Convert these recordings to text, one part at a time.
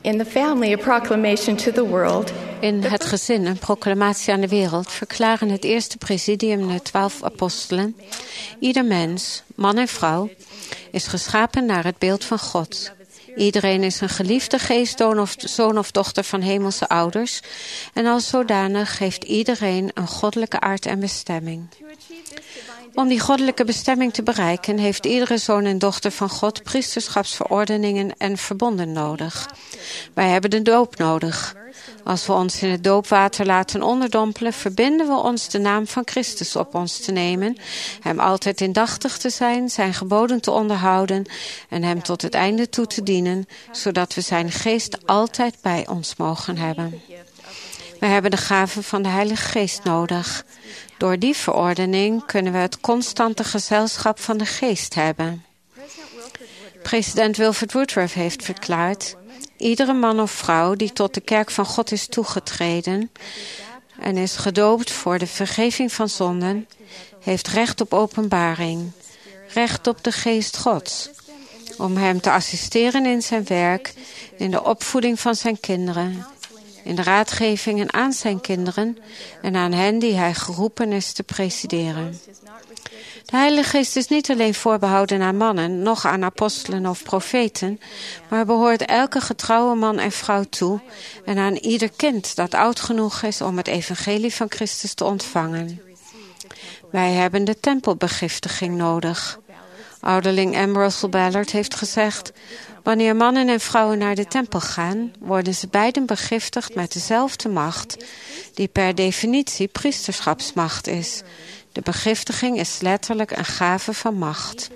In the family, a proclamation to the world. In het gezin, een proclamatie aan de wereld, verklaren het eerste presidium de 12 apostelen: ieder mens, man en vrouw, is geschapen naar het beeld van God. Iedereen is een geliefde zoon of dochter van hemelse ouders. En als zodanig heeft iedereen een goddelijke aard en bestemming. Om die goddelijke bestemming te bereiken, heeft iedere zoon en dochter van God priesterschapsverordeningen en verbonden nodig. Wij hebben de doop nodig. Als we ons in het doopwater laten onderdompelen, verbinden we ons de naam van Christus op ons te nemen, hem altijd indachtig te zijn, zijn geboden te onderhouden en hem tot het einde toe te dienen, zodat we zijn geest altijd bij ons mogen hebben. We hebben de gave van de Heilige Geest nodig. Door die verordening kunnen we het constante gezelschap van de Geest hebben. President Wilford Woodruff heeft verklaard: iedere man of vrouw die tot de kerk van God is toegetreden en is gedoopt voor de vergeving van zonden, heeft recht op openbaring, recht op de Geest Gods, om hem te assisteren in zijn werk, in de opvoeding van zijn kinderen, in de raadgevingen aan zijn kinderen en aan hen die hij geroepen is te presideren. De Heilige Geest is niet alleen voorbehouden aan mannen, noch aan apostelen of profeten, maar behoort elke getrouwe man en vrouw toe en aan ieder kind dat oud genoeg is om het evangelie van Christus te ontvangen. Wij hebben de tempelbegiftiging nodig. Ouderling M. Russell Ballard heeft gezegd: wanneer mannen en vrouwen naar de tempel gaan, worden ze beiden begiftigd met dezelfde macht, die per definitie priesterschapsmacht is. De begiftiging is letterlijk een gave van macht.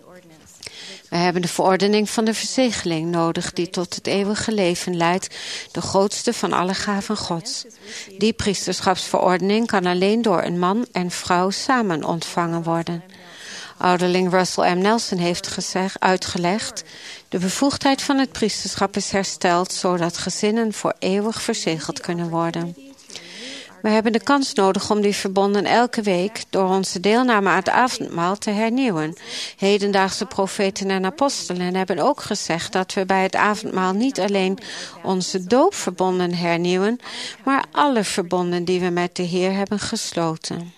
We hebben de verordening van de verzegeling nodig, die tot het eeuwige leven leidt, de grootste van alle gaven Gods. Die priesterschapsverordening kan alleen door een man en vrouw samen ontvangen worden. Ouderling Russell M. Nelson heeft uitgelegd: de bevoegdheid van het priesterschap is hersteld, zodat gezinnen voor eeuwig verzegeld kunnen worden. We hebben de kans nodig om die verbonden elke week door onze deelname aan het avondmaal te hernieuwen. Hedendaagse profeten en apostelen hebben ook gezegd dat we bij het avondmaal niet alleen onze doopverbonden hernieuwen, maar alle verbonden die we met de Heer hebben gesloten.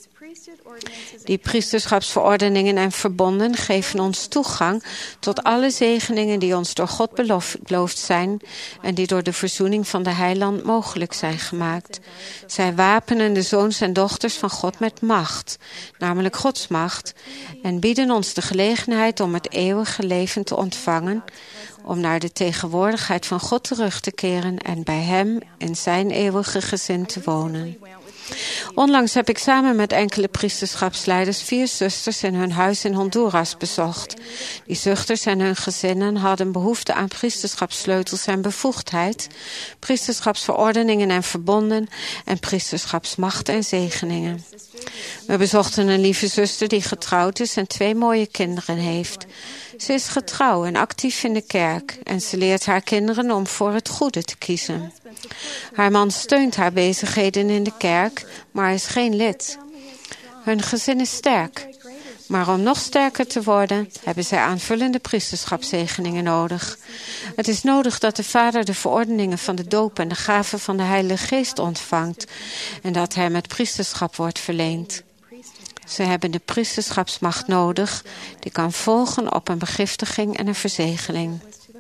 Die priesterschapsverordeningen en verbonden geven ons toegang tot alle zegeningen die ons door God beloofd zijn en die door de verzoening van de Heiland mogelijk zijn gemaakt. Zij wapenen de zoons en dochters van God met macht, namelijk Gods macht, en bieden ons de gelegenheid om het eeuwige leven te ontvangen, om naar de tegenwoordigheid van God terug te keren en bij Hem in zijn eeuwige gezin te wonen. Onlangs heb ik samen met enkele priesterschapsleiders 4 zusters in hun huis in Honduras bezocht. Die zusters en hun gezinnen hadden behoefte aan priesterschapssleutels en bevoegdheid, priesterschapsverordeningen en verbonden en priesterschapsmacht en zegeningen. We bezochten een lieve zuster die getrouwd is en 2 mooie kinderen heeft. Ze is getrouw en actief in de kerk en ze leert haar kinderen om voor het goede te kiezen. Haar man steunt haar bezigheden in de kerk, maar is geen lid. Hun gezin is sterk. Maar om nog sterker te worden, hebben zij aanvullende priesterschapszegeningen nodig. Het is nodig dat de vader de verordeningen van de doop en de gaven van de Heilige Geest ontvangt en dat hem het priesterschap wordt verleend. Ze hebben de priesterschapsmacht nodig, die kan volgen op een begiftiging en een verzegeling.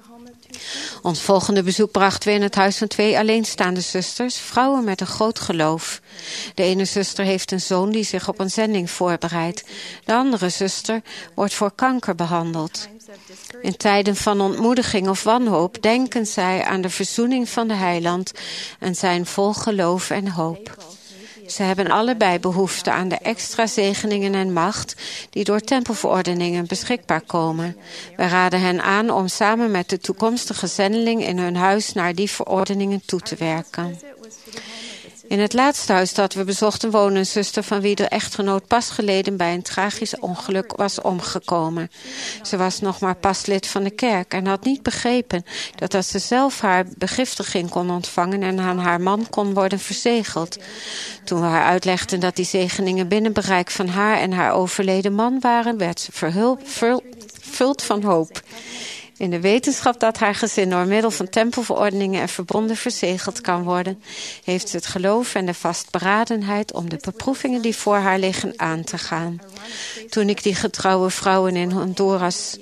Ons volgende bezoek brachten we in het huis van 2 alleenstaande zusters, vrouwen met een groot geloof. De ene zuster heeft een zoon die zich op een zending voorbereidt. De andere zuster wordt voor kanker behandeld. In tijden van ontmoediging of wanhoop denken zij aan de verzoening van de Heiland en zijn vol geloof en hoop. Ze hebben allebei behoefte aan de extra zegeningen en macht die door tempelverordeningen beschikbaar komen. Wij raden hen aan om samen met de toekomstige zendeling in hun huis naar die verordeningen toe te werken. In het laatste huis dat we bezochten woonde een zuster van wie de echtgenoot pas geleden bij een tragisch ongeluk was omgekomen. Ze was nog maar pas lid van de kerk en had niet begrepen dat als ze zelf haar begiftiging kon ontvangen en aan haar man kon worden verzegeld. Toen we haar uitlegden dat die zegeningen binnen bereik van haar en haar overleden man waren, werd ze vervuld van hoop. In de wetenschap dat haar gezin door middel van tempelverordeningen en verbonden verzegeld kan worden, heeft ze het geloof en de vastberadenheid om de beproevingen die voor haar liggen aan te gaan. Toen ik die getrouwe vrouwen in Honduras...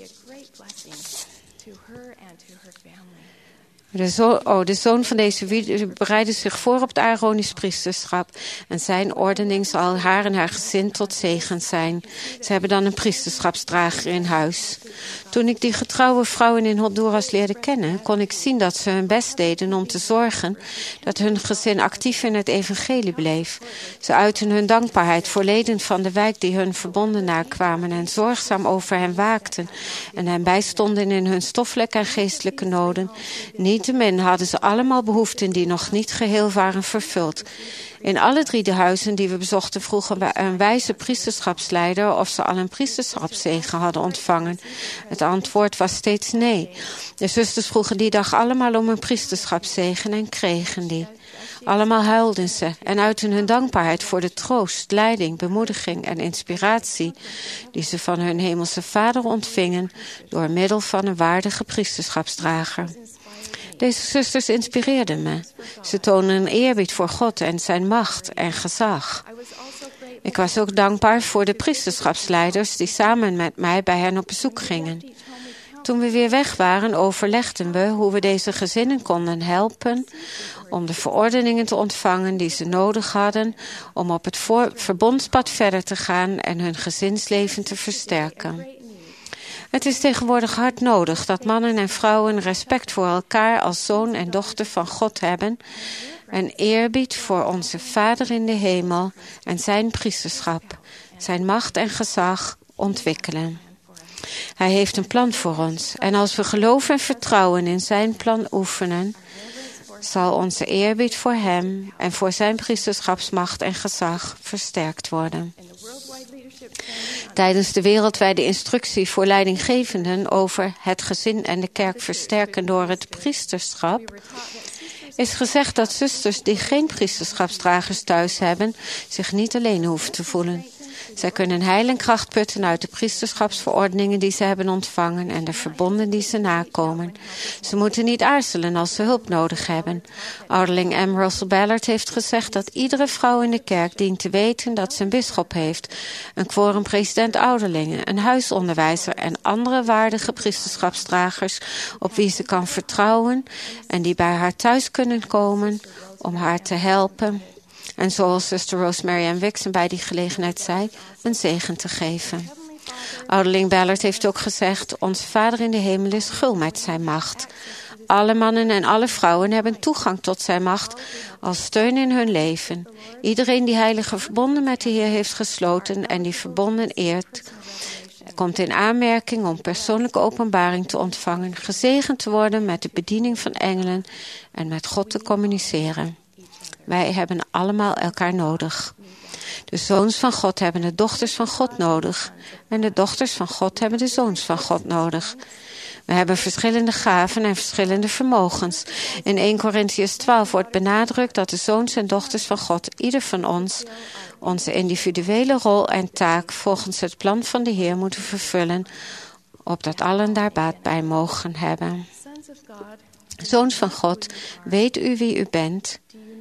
De zoon van deze bereidde zich voor op het Aaronisch priesterschap. En zijn ordening zal haar en haar gezin tot zegen zijn. Ze hebben dan een priesterschapsdrager in huis. Toen ik die getrouwe vrouwen in Honduras leerde kennen, kon ik zien dat ze hun best deden om te zorgen dat hun gezin actief in het evangelie bleef. Ze uiten hun dankbaarheid voor leden van de wijk die hun verbonden nakwamen en zorgzaam over hen waakten en hen bijstonden in hun stoffelijke en geestelijke noden. Niettemin hadden ze allemaal behoeften die nog niet geheel waren vervuld. In alle 3 de huizen die we bezochten vroegen we een wijze priesterschapsleider of ze al een priesterschapszegen hadden ontvangen. Het antwoord was steeds nee. De zusters vroegen die dag allemaal om een priesterschapszegen en kregen die. Allemaal huilden ze en uitten hun dankbaarheid voor de troost, leiding, bemoediging en inspiratie die ze van hun hemelse Vader ontvingen door middel van een waardige priesterschapsdrager. Deze zusters inspireerden me. Ze tonen een eerbied voor God en zijn macht en gezag. Ik was ook dankbaar voor de priesterschapsleiders die samen met mij bij hen op bezoek gingen. Toen we weer weg waren, overlegden we hoe we deze gezinnen konden helpen om de verordeningen te ontvangen die ze nodig hadden om op het verbondspad verder te gaan en hun gezinsleven te versterken. Het is tegenwoordig hard nodig dat mannen en vrouwen respect voor elkaar als zoon en dochter van God hebben en eerbied voor onze Vader in de hemel en zijn priesterschap, zijn macht en gezag ontwikkelen. Hij heeft een plan voor ons en als we geloof en vertrouwen in zijn plan oefenen, zal onze eerbied voor hem en voor zijn priesterschapsmacht en gezag versterkt worden. Tijdens de wereldwijde instructie voor leidinggevenden over het gezin en de kerk versterken door het priesterschap is gezegd dat zusters die geen priesterschapsdragers thuis hebben zich niet alleen hoeven te voelen. Zij kunnen heil en kracht putten uit de priesterschapsverordeningen die ze hebben ontvangen en de verbonden die ze nakomen. Ze moeten niet aarzelen als ze hulp nodig hebben. Ouderling M. Russell Ballard heeft gezegd dat iedere vrouw in de kerk dient te weten dat ze een bisschop heeft, een quorumpresident ouderlingen, een huisonderwijzer en andere waardige priesterschapsdragers op wie ze kan vertrouwen en die bij haar thuis kunnen komen om haar te helpen. En zoals zuster Rosemary M. Wixon bij die gelegenheid zei, een zegen te geven. Ouderling Ballard heeft ook gezegd, onze Vader in de hemel is gul met zijn macht. Alle mannen en alle vrouwen hebben toegang tot zijn macht als steun in hun leven. Iedereen die heilige verbonden met de Heer heeft gesloten en die verbonden eert, komt in aanmerking om persoonlijke openbaring te ontvangen, gezegend te worden met de bediening van engelen en met God te communiceren. Wij hebben allemaal elkaar nodig. De zoons van God hebben de dochters van God nodig. En de dochters van God hebben de zoons van God nodig. We hebben verschillende gaven en verschillende vermogens. In 1 Korintiërs 12 wordt benadrukt dat de zoons en dochters van God, ieder van ons, onze individuele rol en taak volgens het plan van de Heer moeten vervullen, opdat allen daar baat bij mogen hebben. Zoons van God, weet u wie u bent?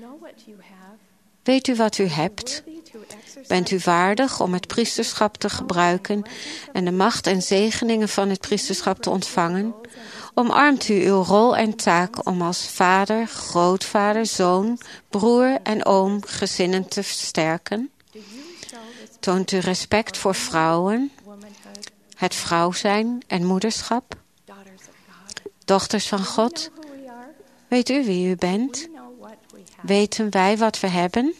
Weet u wat u hebt? Bent u waardig om het priesterschap te gebruiken en de macht en zegeningen van het priesterschap te ontvangen? Omarmt u uw rol en taak om als vader, grootvader, zoon, broer en oom gezinnen te versterken? Toont u respect voor vrouwen, het vrouw zijn en moederschap? Dochters van God, weet u wie u bent? Weten wij wat we hebben?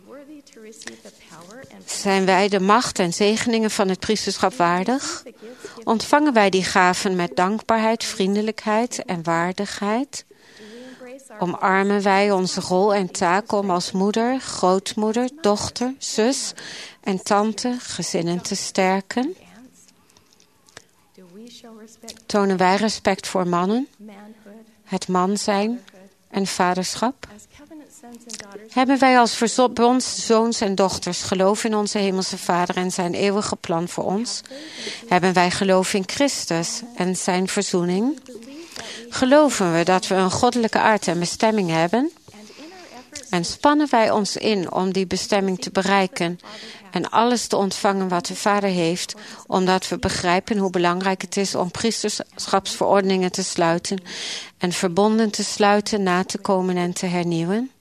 Zijn wij de macht en zegeningen van het priesterschap waardig? Ontvangen wij die gaven met dankbaarheid, vriendelijkheid en waardigheid? Omarmen wij onze rol en taak om als moeder, grootmoeder, dochter, zus en tante gezinnen te sterken? Tonen wij respect voor mannen, het man zijn en vaderschap? Hebben wij als verbonden zoons en dochters geloof in onze Hemelse Vader en zijn eeuwige plan voor ons? Hebben wij geloof in Christus en zijn verzoening? Geloven we dat we een goddelijke aard en bestemming hebben? En spannen wij ons in om die bestemming te bereiken en alles te ontvangen wat de Vader heeft, omdat we begrijpen hoe belangrijk het is om priesterschapsverordeningen te sluiten en verbonden te sluiten, na te komen en te hernieuwen?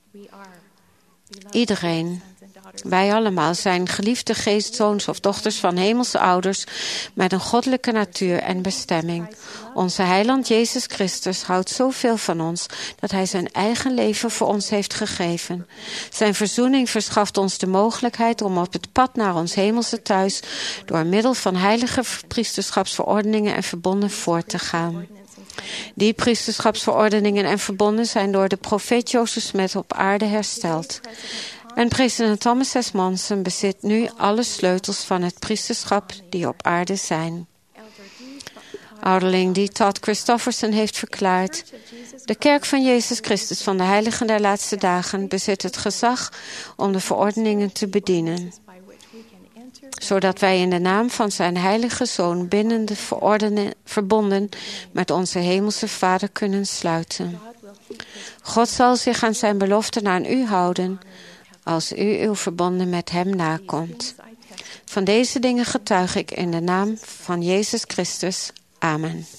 Iedereen, wij allemaal, zijn geliefde geestzoons of dochters van hemelse ouders met een goddelijke natuur en bestemming. Onze heiland Jezus Christus houdt zoveel van ons dat hij zijn eigen leven voor ons heeft gegeven. Zijn verzoening verschaft ons de mogelijkheid om op het pad naar ons hemelse thuis door middel van heilige priesterschapsverordeningen en verbonden voort te gaan. Die priesterschapsverordeningen en verbonden zijn door de profeet Joseph Smith op aarde hersteld. En president Thomas S. Monson bezit nu alle sleutels van het priesterschap die op aarde zijn. Ouderling D. Todd Christofferson heeft verklaard: de kerk van Jezus Christus van de Heiligen der Laatste Dagen bezit het gezag om de verordeningen te bedienen, zodat wij in de naam van zijn heilige Zoon bindende verbonden met onze hemelse Vader kunnen sluiten. God zal zich aan zijn beloften aan u houden als u uw verbonden met hem nakomt. Van deze dingen getuig ik in de naam van Jezus Christus. Amen.